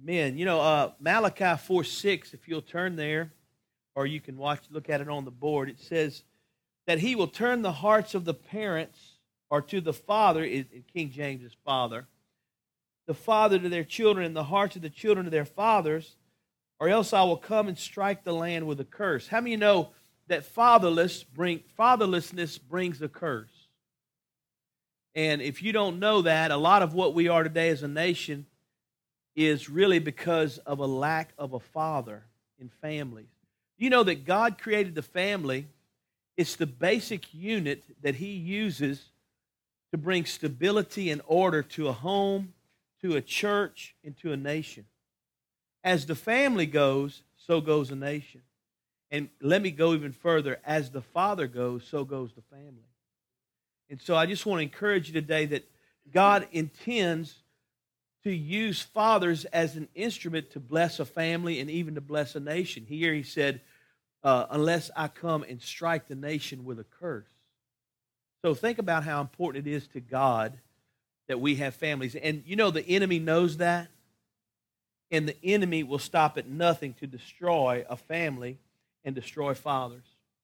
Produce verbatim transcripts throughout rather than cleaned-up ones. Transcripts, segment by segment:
Amen. You know, uh, Malachi four six, if you'll turn there, or you can watch, look at it on the board, it says that he will turn the hearts of the parents, or to the father, in King James is father, the father to their children, and the hearts of the children to their fathers, or else I will come and strike the land with a curse. How many of you know that fatherless bring, fatherlessness brings a curse? And if you don't know that, a lot of what we are today as a nation is really because of a lack of a father in families. You know that God created the family. It's the basic unit that He uses to bring stability and order to a home, to a church, and to a nation. As the family goes, so goes a nation. And let me go even further. As the father goes, so goes the family. And so I just want to encourage you today that God intends to use fathers as an instrument to bless a family and even to bless a nation. Here He said, uh, unless I come and strike the nation with a curse. So think about how important it is to God that we have families. And you know the enemy knows that. And the enemy will stop at nothing to destroy a family and destroy fathers.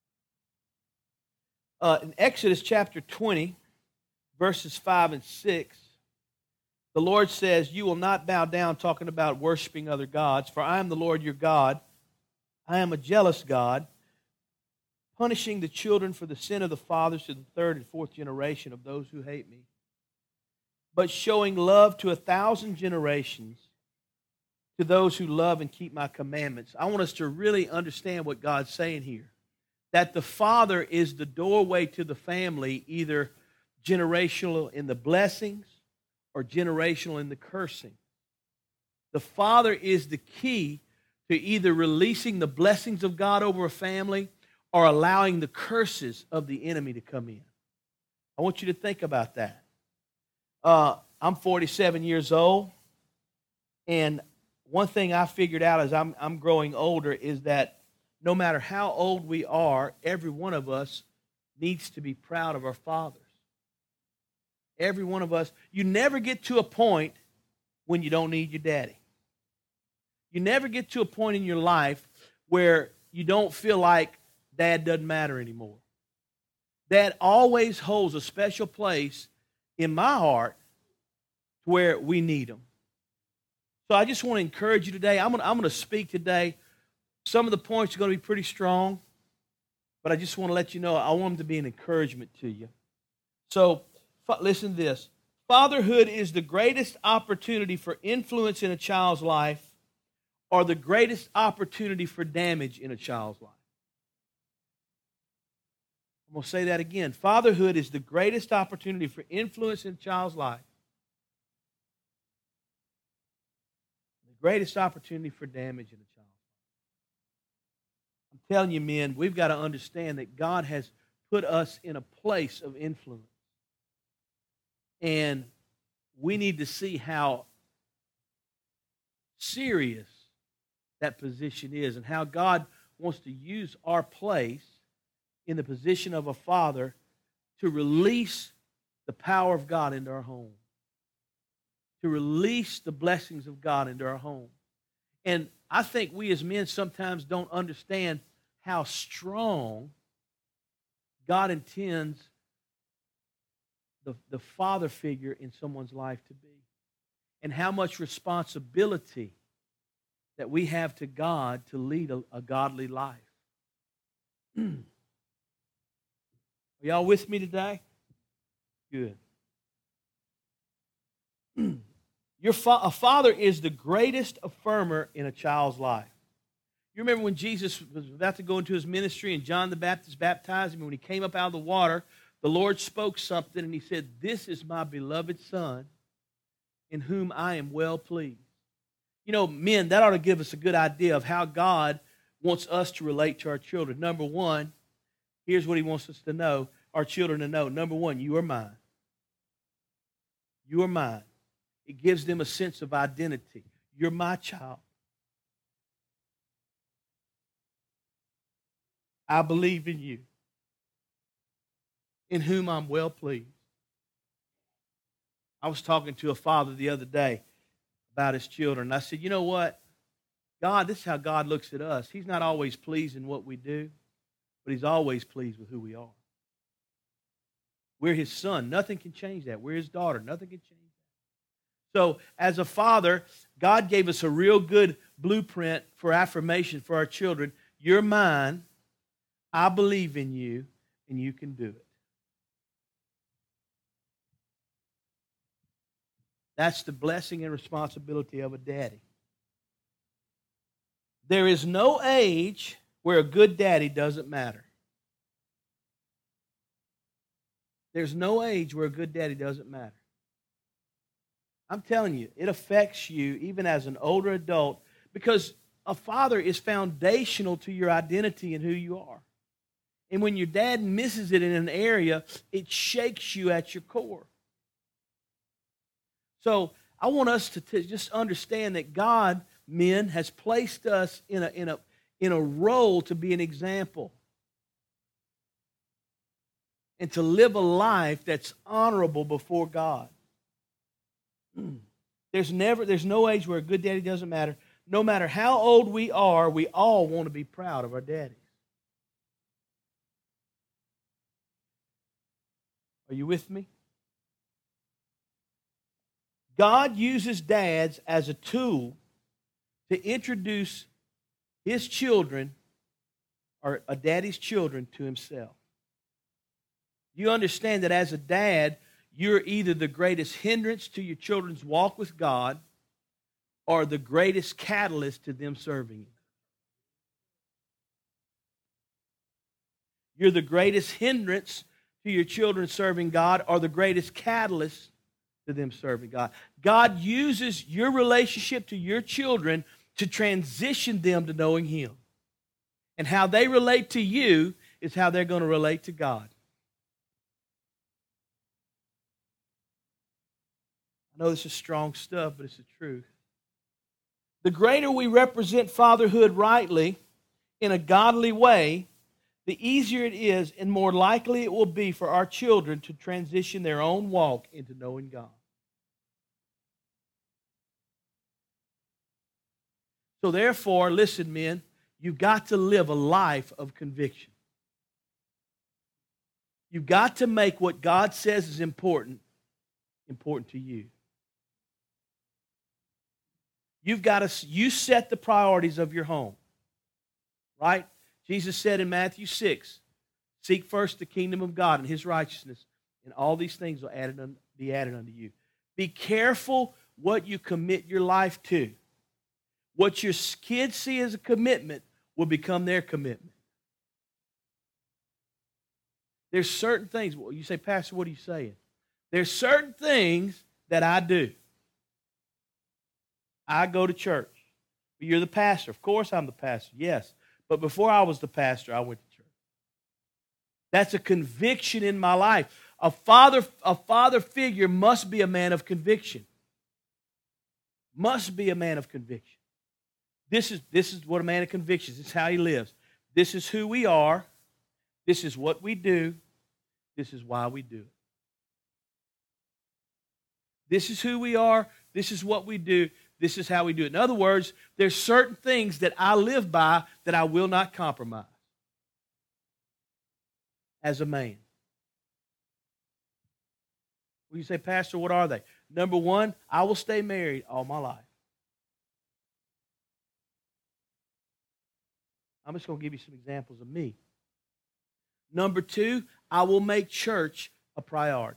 Uh, in Exodus chapter twenty, verses five and six, the Lord says, you will not bow down, talking about worshiping other gods, for I am the Lord your God. I am a jealous God, punishing the children for the sin of the fathers to the third and fourth generation of those who hate me, but showing love to a thousand generations to those who love and keep my commandments. I want us to really understand what God's saying here, that the father is the doorway to the family, either generational in the blessings or generational in the cursing. The father is the key to either releasing the blessings of God over a family or allowing the curses of the enemy to come in. I want you to think about that. Uh, I'm forty-seven years old, and one thing I figured out as I'm, I'm growing older is that no matter how old we are, every one of us needs to be proud of our fathers. Every one of us. You never get to a point when you don't need your daddy. You never get to a point in your life where you don't feel like dad doesn't matter anymore. Dad always holds a special place in my heart where we need him. So I just want to encourage you today. I'm going to, I'm going to speak today. Some of the points are going to be pretty strong, but I just want to let you know I want them to be an encouragement to you. So listen to this. Fatherhood is the greatest opportunity for influence in a child's life or the greatest opportunity for damage in a child's life. I'm going to say that again. Fatherhood is the greatest opportunity for influence in a child's life. The greatest opportunity for damage in a child's life. I'm telling you, men, we've got to understand that God has put us in a place of influence. And we need to see how serious that position is and how God wants to use our place in the position of a father to release the power of God into our home, to release the blessings of God into our home. And I think we as men sometimes don't understand how strong God intends the, the father figure in someone's life to be, and how much responsibility that we have to God to lead a, a godly life. Are y'all with me today? Good. Your fa- a father is the greatest affirmer in a child's life. You remember when Jesus was about to go into his ministry and John the Baptist baptized him, and when he came up out of the water, the Lord spoke something and he said, "This is my beloved Son in whom I am well pleased." You know, men, that ought to give us a good idea of how God wants us to relate to our children. Number one, here's what he wants us to know, our children to know. Number one, you are mine. You are mine. It gives them a sense of identity. You're my child. I believe in you, in whom I'm well pleased. I was talking to a father the other day about his children. And I said, you know what? God, this is how God looks at us. He's not always pleased in what we do, but he's always pleased with who we are. We're his son. Nothing can change that. We're his daughter. Nothing can change that. So as a father, God gave us a real good blueprint for affirmation for our children. You're mine. I believe in you, and you can do it. That's the blessing and responsibility of a daddy. There is no age where a good daddy doesn't matter. There's no age where a good daddy doesn't matter. I'm telling you, it affects you even as an older adult because a father is foundational to your identity and who you are. And when your dad misses it in an area, it shakes you at your core. So I want us to t- just understand that God, men, has placed us in a, in a, in a role to be an example and to live a life that's honorable before God. There's never, there's no age where a good daddy doesn't matter. No matter how old we are, we all want to be proud of our daddies. Are you with me? God uses dads as a tool to introduce his children, or a daddy's children, to himself. You understand that as a dad, you're either the greatest hindrance to your children's walk with God or the greatest catalyst to them serving you. You're the greatest hindrance to your children serving God or the greatest catalyst to them serving God. God uses your relationship to your children to transition them to knowing him. And how they relate to you is how they're going to relate to God. I know this is strong stuff, but it's the truth. The greater we represent fatherhood rightly, in a godly way, the easier it is and more likely it will be for our children to transition their own walk into knowing God. So therefore, listen, men, you've got to live a life of conviction. You've got to make what God says is important, important to you. You've got to, you set the priorities of your home, right? Jesus said in Matthew six, seek first the kingdom of God and his righteousness, and all these things will added un, be added unto you. Be careful what you commit your life to. What your kids see as a commitment will become their commitment. There's certain things, well, you say, Pastor, what are you saying? There's certain things that I do. I go to church. But you're the pastor. Of course I'm the pastor, yes. But before I was the pastor, I went to church. That's a conviction in my life. A father, a father figure must be a man of conviction. Must be a man of conviction. This is, this is what a man of conviction is. This is how he lives. This is who we are. This is what we do. This is why we do it. This is who we are. This is what we do. This is how we do it. In other words, there's certain things that I live by that I will not compromise as a man. Well, you say, Pastor, what are they? Number one, I will stay married all my life. I'm just going to give you some examples of me. Number two, I will make church a priority.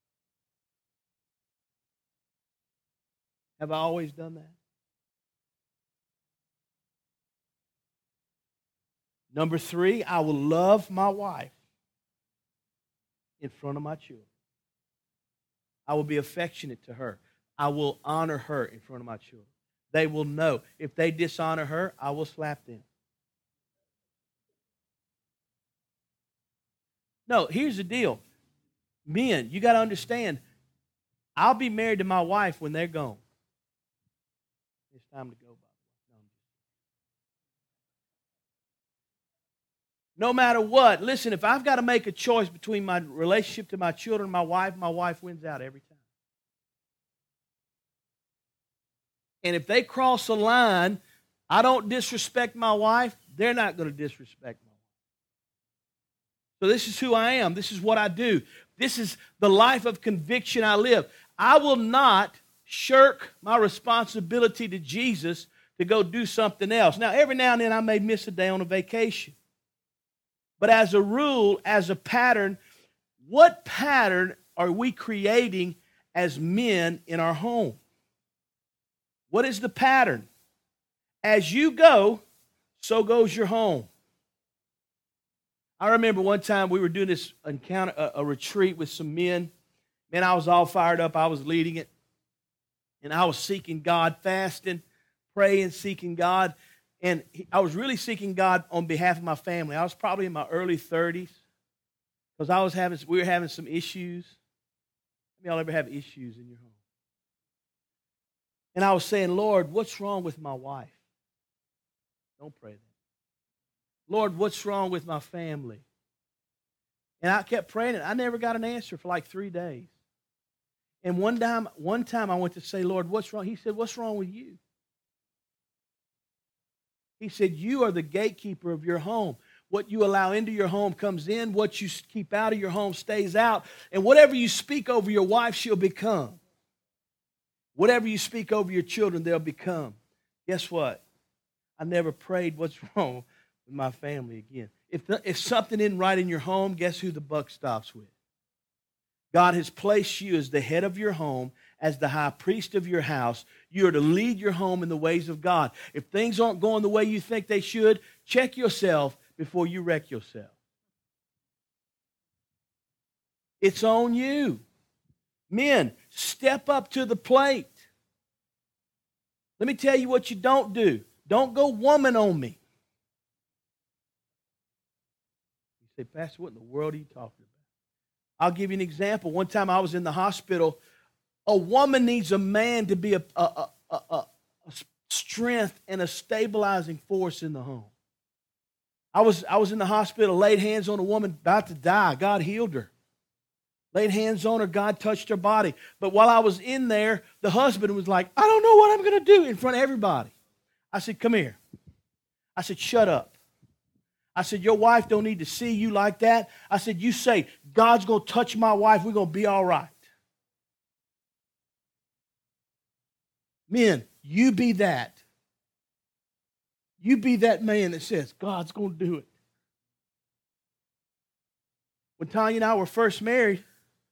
Have I always done that? Number three, I will love my wife in front of my children. I will be affectionate to her. I will honor her in front of my children. They will know. If they dishonor her, I will slap them. No, here's the deal. Men, you got to understand, I'll be married to my wife when they're gone. It's time to go, by the way. No matter what, listen, if I've got to make a choice between my relationship to my children and my wife, my wife wins out every time. And if they cross a line, I don't disrespect my wife, they're not going to disrespect me. So this is who I am. This is what I do. This is the life of conviction I live. I will not shirk my responsibility to Jesus to go do something else. Now, every now and then I may miss a day on a vacation. But as a rule, as a pattern, what pattern are we creating as men in our home? What is the pattern? As you go, so goes your home. I remember one time we were doing this encounter, a, a retreat with some men. Man, I was all fired up. I was leading it. And I was seeking God, fasting, praying, seeking God. And I was really seeking God on behalf of my family. I was probably in my early thirties because I was having, we were having some issues. How many of y'all ever have issues in your home? And I was saying, Lord, what's wrong with my wife? Don't pray that. Lord, what's wrong with my family? And I kept praying, and I never got an answer for like three days. And one time, one time I went to say, Lord, what's wrong? He said, what's wrong with you? He said, you are the gatekeeper of your home. What you allow into your home comes in. What you keep out of your home stays out. And whatever you speak over your wife, she'll become. Whatever you speak over your children, they'll become. Guess what? I never prayed what's wrong with my family again. If, the, if something isn't right in your home, guess who the buck stops with? God has placed you as the head of your home, as the high priest of your house. You are to lead your home in the ways of God. If things aren't going the way you think they should, check yourself before you wreck yourself. It's on you. Men, step up to the plate. Let me tell you what you don't do. Don't go woman on me. You say, Pastor, what in the world are you talking about? I'll give you an example. One time I was in the hospital. A woman needs a man to be a, a, a, a, a strength and a stabilizing force in the home. I was, I was in the hospital, laid hands on a woman about to die. God healed her. Laid hands on her, God touched her body. But while I was in there, the husband was like, I don't know what I'm going to do in front of everybody. I said, come here. I said, shut up. I said, your wife don't need to see you like that. I said, you say, God's going to touch my wife. We're going to be all right. Men, you be that. You be that man that says, God's going to do it. When Tanya and I were first married,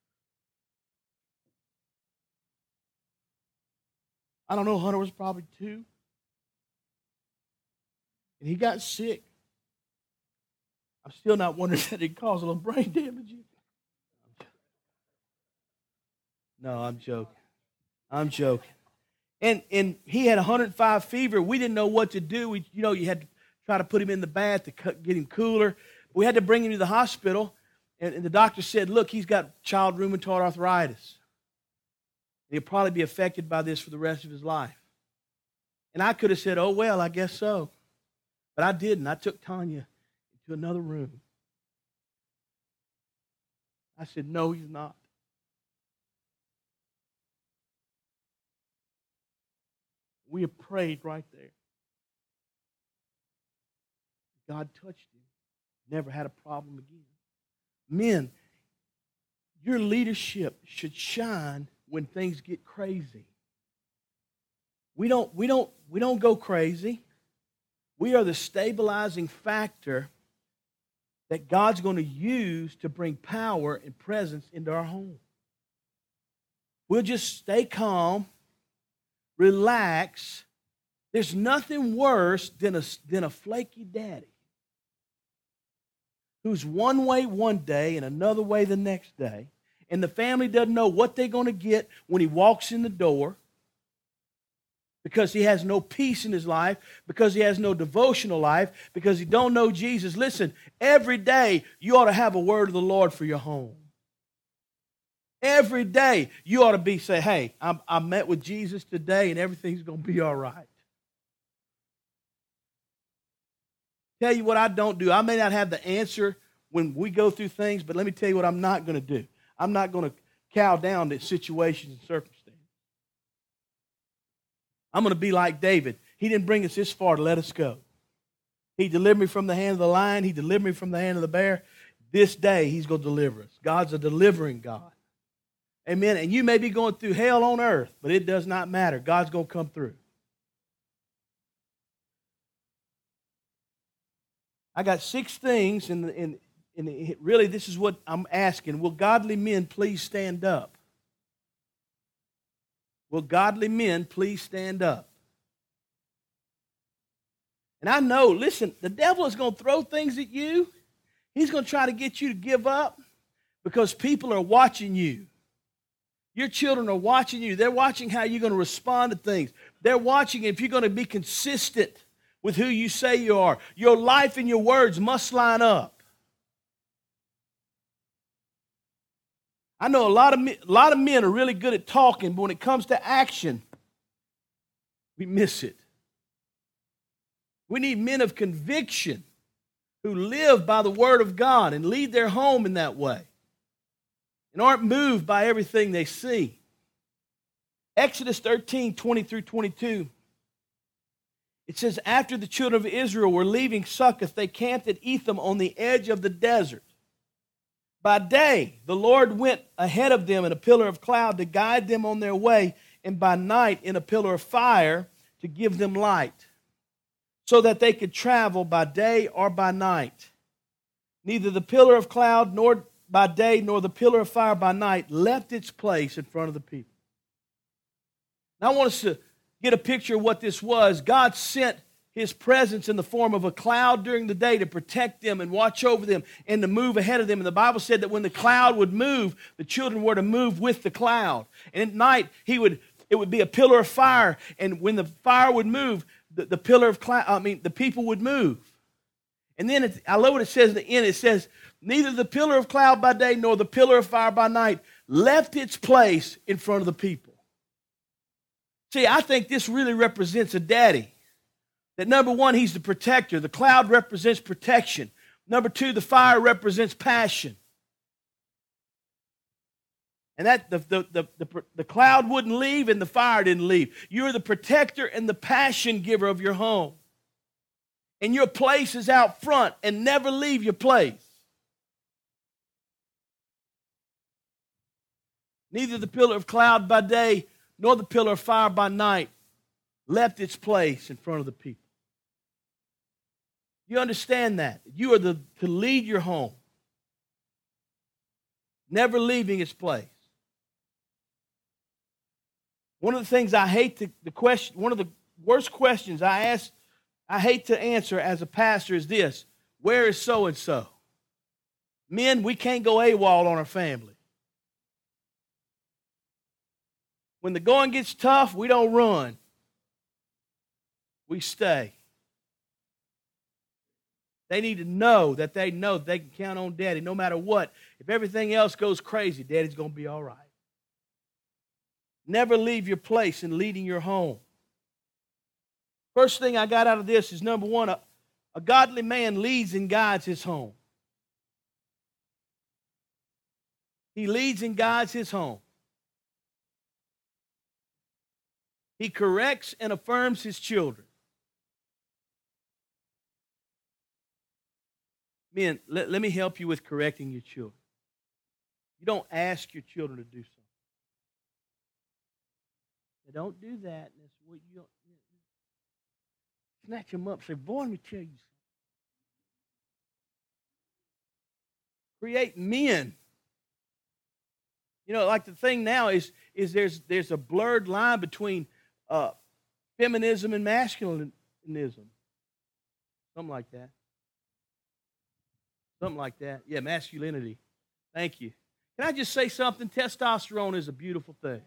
I don't know, Hunter was probably two. And he got sick. I'm still not wondering that it caused a little brain damage. No, I'm joking. I'm joking. And and he had one hundred five fever. We didn't know what to do. We, you know, you had to try to put him in the bath to get him cooler. We had to bring him to the hospital. And, and the doctor said, look, he's got child rheumatoid arthritis. He'll probably be affected by this for the rest of his life. And I could have said, oh, well, I guess so. But I didn't. I took Tanya into another room. I said, no, he's not. We have prayed right there. God touched him. Never had a problem again. Men, your leadership should shine when things get crazy. We don't, we don't, we don't go crazy. We are the stabilizing factor that God's going to use to bring power and presence into our home. We'll just stay calm, relax. There's nothing worse than a, than a flaky daddy who's one way one day and another way the next day, and the family doesn't know what they're going to get when he walks in the door because he has no peace in his life, because he has no devotional life, because he don't know Jesus. Listen, every day you ought to have a word of the Lord for your home. Every day you ought to be say, hey, I, I met with Jesus today and everything's going to be all right. Tell you what I don't do. I may not have the answer when we go through things, but let me tell you what I'm not going to do. I'm not going to cow down to situations and circumstances. I'm going to be like David. He didn't bring us this far to let us go. He delivered me from the hand of the lion. He delivered me from the hand of the bear. This day, He's going to deliver us. God's a delivering God. Amen. And you may be going through hell on earth, but it does not matter. God's going to come through. I got six things, and in, in, in, really this is what I'm asking. Will godly men please stand up? Will godly men please stand up? And I know, listen, the devil is going to throw things at you. He's going to try to get you to give up because people are watching you. Your children are watching you. They're watching how you're going to respond to things. They're watching if you're going to be consistent with who you say you are. Your life and your words must line up. I know a lot of men, a lot of men are really good at talking, but when it comes to action, we miss it. We need men of conviction who live by the Word of God and lead their home in that way and aren't moved by everything they see. Exodus thirteen, twenty through twenty-two. It says, after the children of Israel were leaving Succoth, they camped at Etham on the edge of the desert. By day, the Lord went ahead of them in a pillar of cloud to guide them on their way, and by night in a pillar of fire to give them light, so that they could travel by day or by night. Neither the pillar of cloud nor by day nor the pillar of fire by night left its place in front of the people. Now I want us to get a picture of what this was. God sent His presence in the form of a cloud during the day to protect them and watch over them and to move ahead of them. And the Bible said that when the cloud would move, the children were to move with the cloud. And at night, he would it would be a pillar of fire. And when the fire would move, the, the pillar of cloud, I mean, the people would move. And then it, I love what it says at the end. It says, neither the pillar of cloud by day nor the pillar of fire by night left its place in front of the people. See, I think this really represents a daddy. That number one, he's the protector. The cloud represents protection. Number two, the fire represents passion. And that the, the, the, the, the cloud wouldn't leave and the fire didn't leave. You're the protector and the passion giver of your home. And your place is out front, and never leave your place. Neither the pillar of cloud by day nor the pillar of fire by night left its place in front of the people. You understand that? You are the, to lead your home, never leaving its place. One of the things I hate to, the question, one of the worst questions I ask, I hate to answer as a pastor is this: where is so and so? Men, we can't go AWOL on our family. When the going gets tough, we don't run. We stay. They need to know that they know that they can count on Daddy no matter what. If everything else goes crazy, Daddy's going to be all right. Never leave your place in leading your home. First thing I got out of this is, number one, a, a godly man leads and guides his home. He leads and guides his home. He corrects and affirms his children. Men, let, let me help you with correcting your children. You don't ask your children to do something. They don't do that. That's what you don't, snatch them up. Say, boy, let me tell you something. Create men. You know, like the thing now is, is there's there's a blurred line between uh, feminism and masculinism. Something like that. Something like that. Yeah, masculinity. Thank you. Can I just say something? Testosterone is a beautiful thing.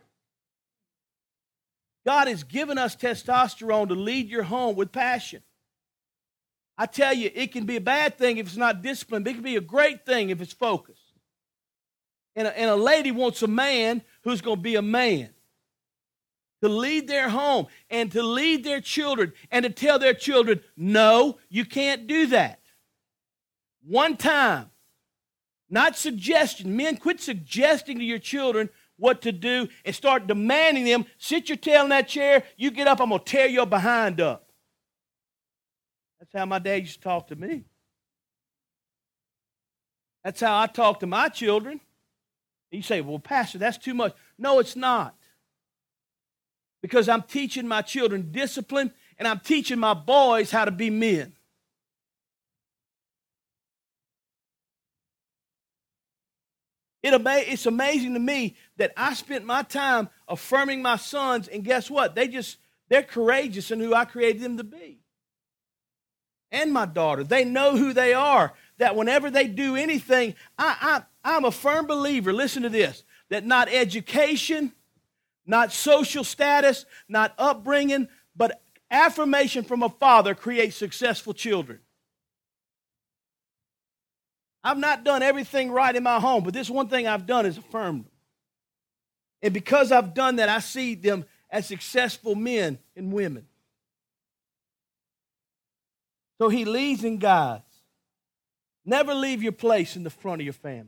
God has given us testosterone to lead your home with passion. I tell you, it can be a bad thing if it's not disciplined, but it can be a great thing if it's focused. And a, and a lady wants a man who's going to be a man, to lead their home and to lead their children and to tell their children, no, you can't do that. One time, not suggestion. Men, quit suggesting to your children what to do and start demanding them, sit your tail in that chair, you get up, I'm going to tear your behind up. That's how my dad used to talk to me. That's how I talk to my children. You say, well, Pastor, that's too much. No, it's not. Because I'm teaching my children discipline and I'm teaching my boys how to be men. It ama- it's amazing to me that I spent my time affirming my sons, and guess what? They just, they're courageous in who I created them to be. And my daughter, they know who they are, that whenever they do anything, I, I, I'm a firm believer, listen to this, that not education, not social status, not upbringing, but affirmation from a father creates successful children. I've not done everything right in my home, but this one thing I've done is affirmed them. And because I've done that, I see them as successful men and women. So he leads and guides. Never leave your place in the front of your family.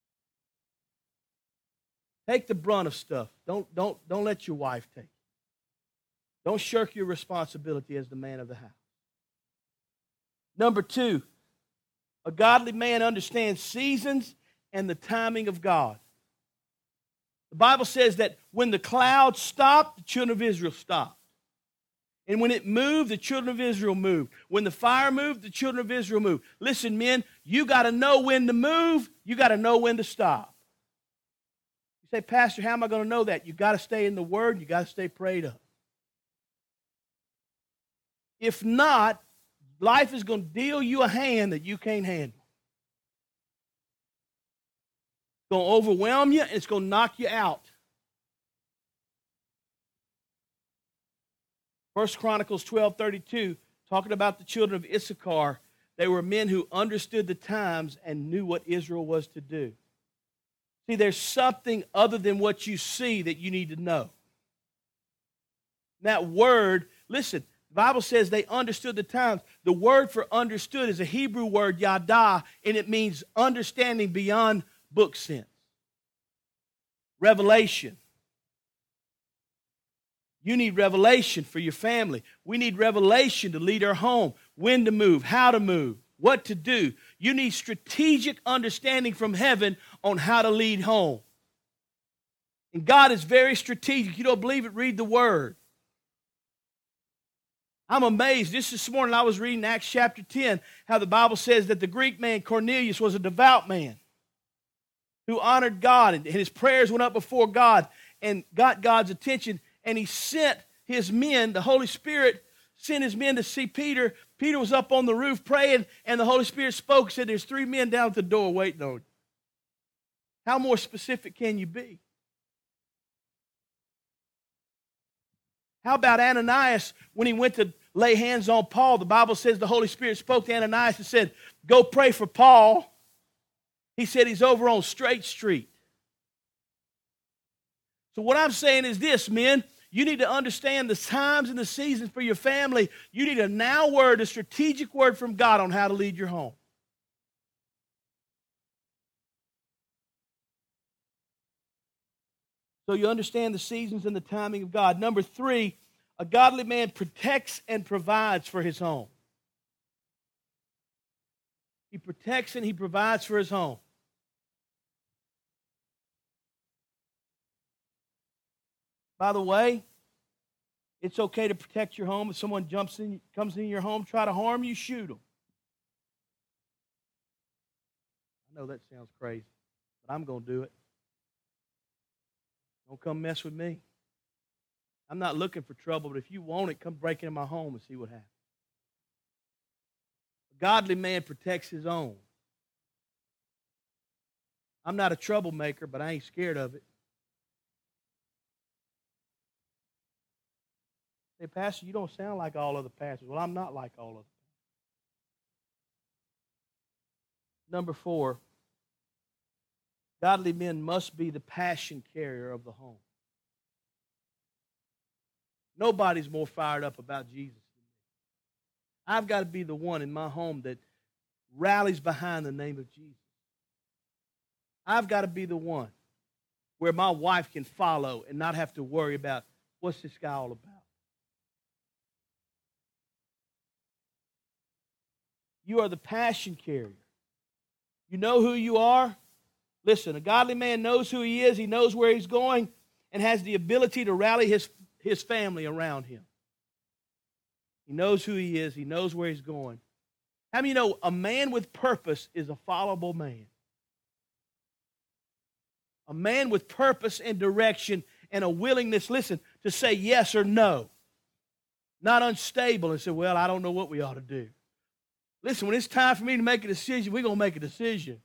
Take the brunt of stuff. Don't, don't, don't let your wife take it. Don't shirk your responsibility as the man of the house. Number two, a godly man understands seasons and the timing of God. The Bible says that when the clouds stopped, the children of Israel stopped. And when it moved, the children of Israel moved. When the fire moved, the children of Israel moved. Listen, men, you got to know when to move. You got to know when to stop. You say, Pastor, how am I going to know that? You got to stay in the Word. You got to stay prayed up. If not, life is going to deal you a hand that you can't handle. It's going to overwhelm you, and it's going to knock you out. First Chronicles twelve thirty-two, talking about the children of Issachar, they were men who understood the times and knew what Israel was to do. See, there's something other than what you see that you need to know. That word, listen, the Bible says they understood the times. The word for understood is a Hebrew word, yada, and it means understanding beyond book sense. Revelation. You need revelation for your family. We need revelation to lead our home, when to move, how to move, what to do. You need strategic understanding from heaven on how to lead home. And God is very strategic. You don't believe it? Read the Word. I'm amazed. Just this morning I was reading Acts chapter ten, how the Bible says that the Greek man Cornelius was a devout man who honored God, and his prayers went up before God and got God's attention. And he sent his men, the Holy Spirit sent his men to see Peter. Peter was up on the roof praying, and the Holy Spirit spoke and said, there's three men down at the door waiting on you. How more specific can you be? How about Ananias when he went to lay hands on Paul? The Bible says the Holy Spirit spoke to Ananias and said, go pray for Paul. He said he's over on Straight Street. So what I'm saying is this, men. You need to understand the times and the seasons for your family. You need a now word, a strategic word from God on how to lead your home. So you understand the seasons and the timing of God. Number three, a godly man protects and provides for his home. He protects and he provides for his home. By the way, it's okay to protect your home. If someone jumps in, comes in your home, try to harm you, shoot them. I know that sounds crazy, but I'm going to do it. Don't come mess with me. I'm not looking for trouble, but if you want it, come break into my home and see what happens. A godly man protects his own. I'm not a troublemaker, but I ain't scared of it. Say, Pastor, you don't sound like all other pastors. Well, I'm not like all other pastors. Number four, godly men must be the passion carrier of the home. Nobody's more fired up about Jesus than me. I've got to be the one in my home that rallies behind the name of Jesus. I've got to be the one where my wife can follow and not have to worry about what's this guy all about. You are the passion carrier. You know who you are. Listen, a godly man knows who he is, he knows where he's going, and has the ability to rally his, his family around him. He knows who he is, he knows where he's going. How many of you know a man with purpose is a followable man? A man with purpose and direction and a willingness, listen, to say yes or no. Not unstable and say, well, I don't know what we ought to do. Listen, when it's time for me to make a decision, we're going to make a decision.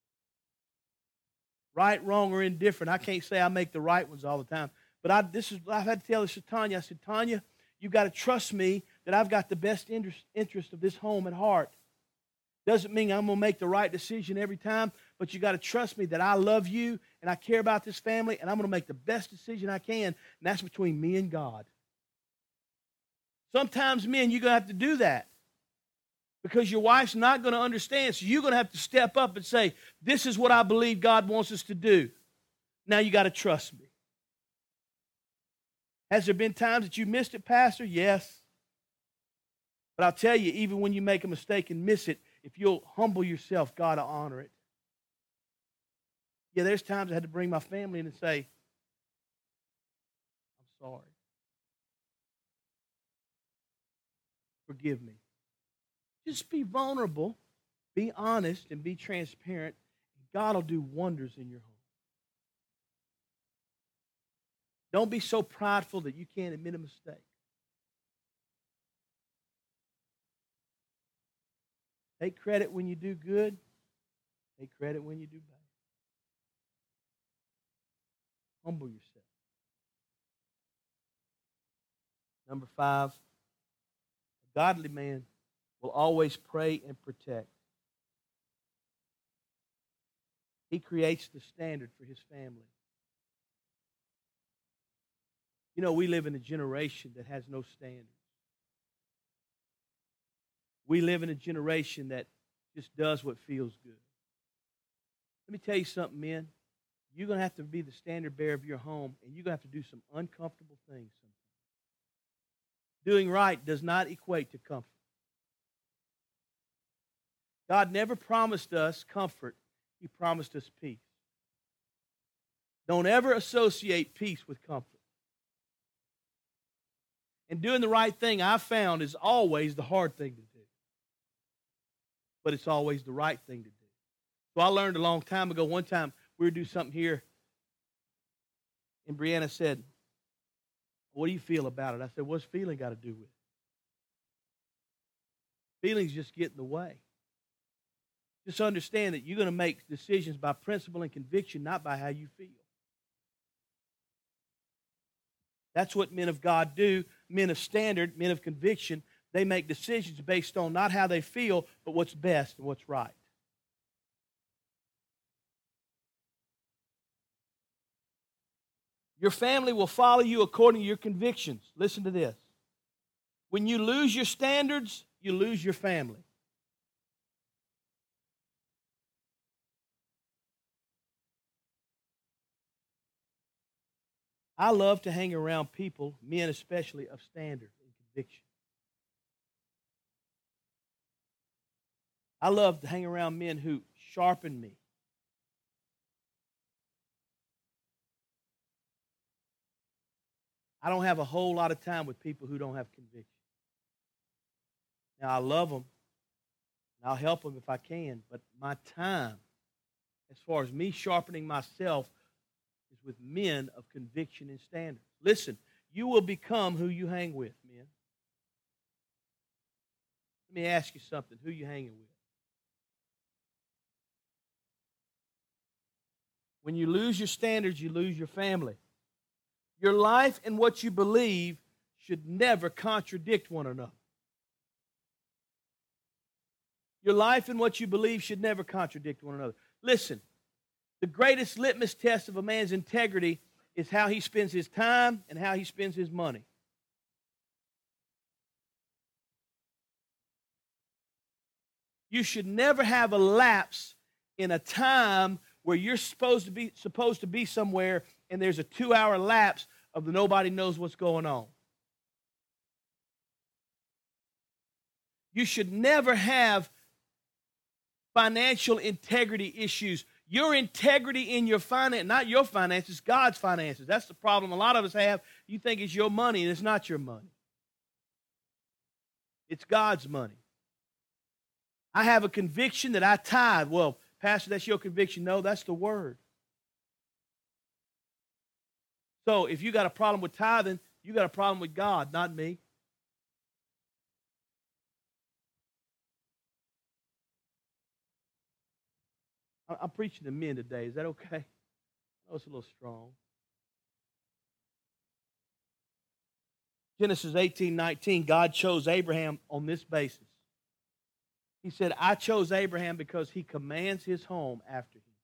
Right, wrong, or indifferent. I can't say I make the right ones all the time. But I, this is, I've had to tell this to Tanya. I said, Tanya, you've got to trust me that I've got the best interest, interest of this home at heart. Doesn't mean I'm going to make the right decision every time, but you got to trust me that I love you and I care about this family, and I'm going to make the best decision I can, and that's between me and God. Sometimes, men, you're going to have to do that because your wife's not going to understand, so you're going to have to step up and say, this is what I believe God wants us to do. Now you got to trust me. Has there been times that you missed it, Pastor? Yes. But I'll tell you, even when you make a mistake and miss it, if you'll humble yourself, God will honor it. Yeah, there's times I had to bring my family in and say, I'm sorry. Forgive me. Just be vulnerable, be honest, and be transparent. God will do wonders in your home. Don't be so prideful that you can't admit a mistake. Take credit when you do good. Take credit when you do bad. Humble yourself. Number five, a godly man will always pray and protect. He creates the standard for his family. You know, we live in a generation that has no standards. We live in a generation that just does what feels good. Let me tell you something, men. You're going to have to be the standard bearer of your home, and you're going to have to do some uncomfortable things sometimes. Doing right does not equate to comfort. God never promised us comfort. He promised us peace. Don't ever associate peace with comfort. And doing the right thing, I've found, is always the hard thing to do. But it's always the right thing to do. So I learned a long time ago, one time we were doing something here, and Brianna said, what do you feel about it? I said, what's feeling got to do with it? Feelings just get in the way. Just understand that you're going to make decisions by principle and conviction, not by how you feel. That's what men of God do, men of standard, men of conviction. They make decisions based on not how they feel, but what's best and what's right. Your family will follow you according to your convictions. Listen to this. When you lose your standards, you lose your family. I love to hang around people, men especially, of standard and conviction. I love to hang around men who sharpen me. I don't have a whole lot of time with people who don't have conviction. Now, I love them, and I'll help them if I can, but my time, as far as me sharpening myself, is with men of conviction and standards. Listen, you will become who you hang with, men. Let me ask you something. Who you hanging with? When you lose your standards, you lose your family. Your life and what you believe should never contradict one another. Your life and what you believe should never contradict one another. Listen, the greatest litmus test of a man's integrity is how he spends his time and how he spends his money. You should never have a lapse in a time where you're supposed to be supposed to be somewhere and there's a two-hour lapse of the nobody knows what's going on. You should never have financial integrity issues. Your integrity in your finance, not your finances, God's finances. That's the problem a lot of us have. You think it's your money, and it's not your money. It's God's money. I have a conviction that I tithe. Well, Pastor, that's your conviction. No, that's the word. So if you got a problem with tithing, you got a problem with God, not me. I'm preaching to men today. Is that okay? I know it's a little strong. Genesis eighteen nineteen, God chose Abraham on this basis. He said, I chose Abraham because he commands his home after him.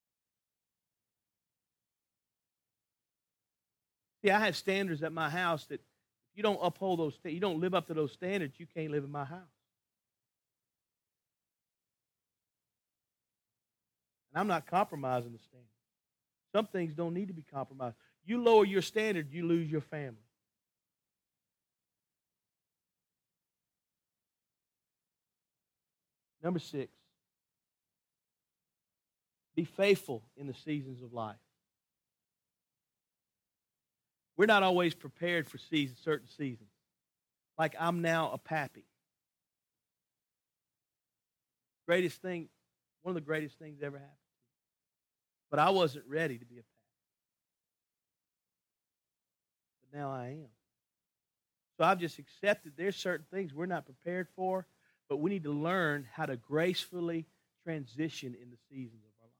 See, I have standards at my house that if you don't uphold those, you don't live up to those standards, you can't live in my house. And I'm not compromising the standard. Some things don't need to be compromised. You lower your standard, you lose your family. Number six, be faithful in the seasons of life. We're not always prepared for seasons, certain seasons. Like I'm now a pappy. Greatest thing, one of the greatest things ever happened. But I wasn't ready to be a pappy. But now I am. So I've just accepted there's certain things we're not prepared for, but we need to learn how to gracefully transition in the seasons of our life.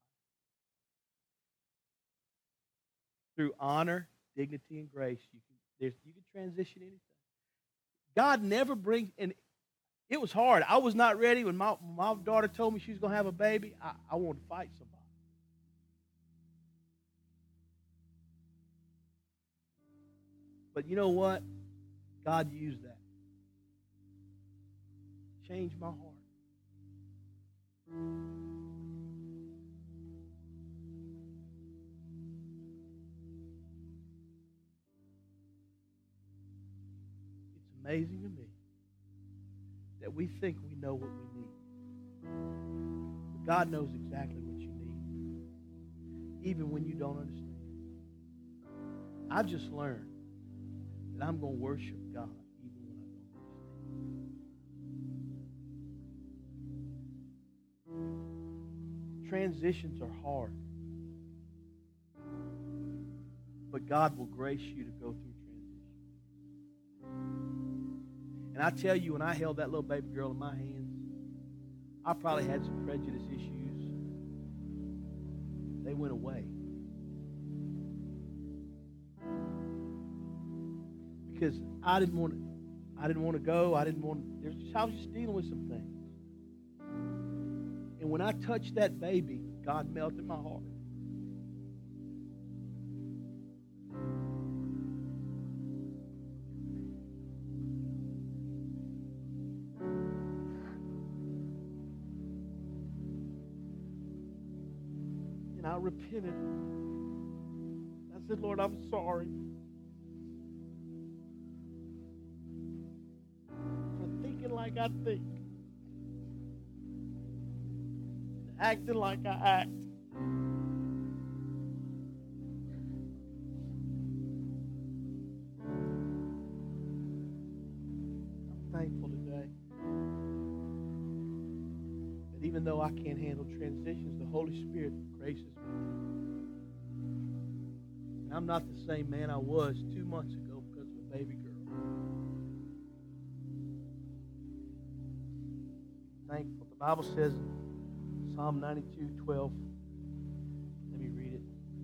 Through honor, dignity, and grace, you can, there's, you can transition anything. God never brings, and it was hard. I was not ready when my, my daughter told me she was going to have a baby. I, I wanted to fight somebody. But you know what? God used that. Changed my heart. It's amazing to me that we think we know what we need. But God knows exactly what you need, even when you don't understand. I've just learned that I'm going to worship God even when I don't understand. Transitions are hard. But God will grace you to go through transitions. And I tell you, when I held that little baby girl in my hands, I probably had some prejudice issues. They went away. Because I didn't want to, I didn't want to go. I didn't want to, there's just, I was just dealing with some things. And when I touched that baby, God melted my heart. And I repented. I said, Lord, I'm sorry for thinking like I think, acting like I act. I'm thankful today that even though I can't handle transitions, the Holy Spirit graces me. And I'm not the same man I was two months ago because of a baby girl. Thankful. The Bible says, Psalm ninety-two, twelve. Let me read it.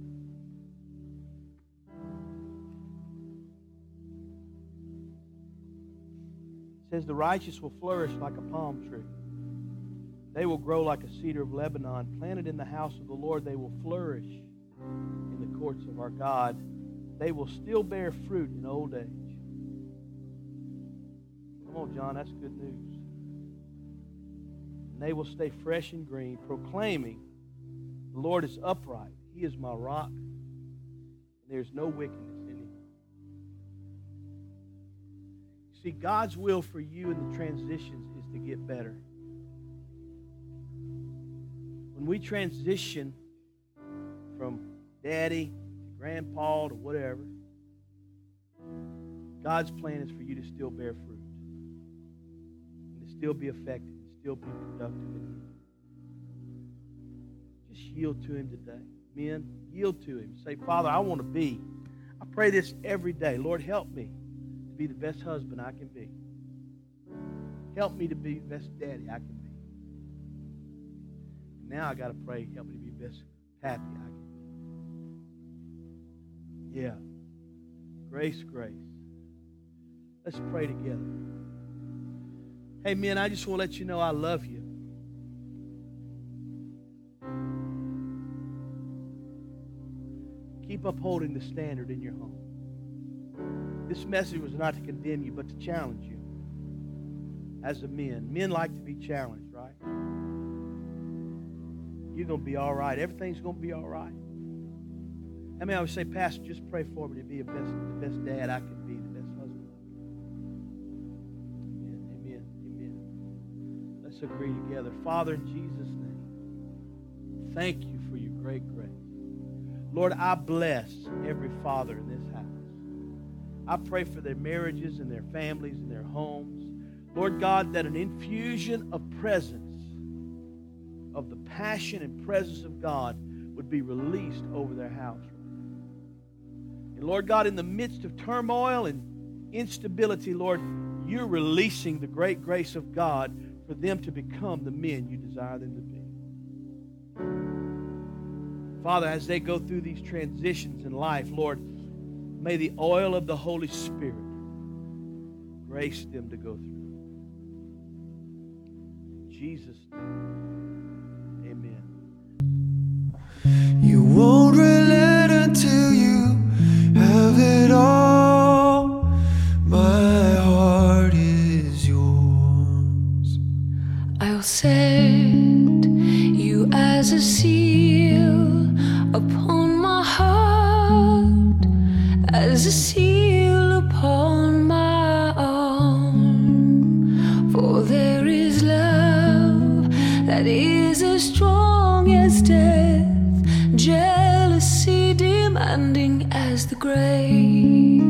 It says, the righteous will flourish like a palm tree. They will grow like a cedar of Lebanon. Planted in the house of the Lord, they will flourish in the courts of our God. They will still bear fruit in old age. Come on, John, that's good news. And they will stay fresh and green, proclaiming The Lord is upright. He is my rock. And there's no wickedness in him. See, God's will for you in the transitions is to get better. When we transition from daddy to grandpa to whatever, God's plan is for you to still bear fruit. And to still be effective and still be productive in him. Just yield to him today. Men, yield to him. Say, Father, I want to be. I pray this every day. Lord, help me to be the best husband I can be. Help me to be the best daddy I can be. And now I got to pray, help me to be the best pappy I can be. Yeah. Grace, grace. Let's pray together. Hey, men, I just want to let you know I love you. Keep upholding the standard in your home. This message was not to condemn you, but to challenge you. As a men, men like to be challenged, right? You're going to be all right. Everything's going to be all right. I mean, I would say, Pastor, just pray for me to be the best, the best dad I can be, the best husband. Amen, amen, amen. Let's agree together. Father, in Jesus' name, thank you for your great grace. Lord, I bless every father in this house. I pray for their marriages and their families and their homes. Lord God, that an infusion of presence, of the passion and presence of God would be released over their house. And Lord God, in the midst of turmoil and instability, Lord, you're releasing the great grace of God for them to become the men you desire them to be. Father, as they go through these transitions in life, Lord, may the oil of the Holy Spirit grace them to go through. In Jesus' name, amen. You won't relent until you have it all. My heart is yours. I'll set you as a seal upon my heart, as a seal upon my arm. For there is love that is as strong as death, jealousy demanding as the grave.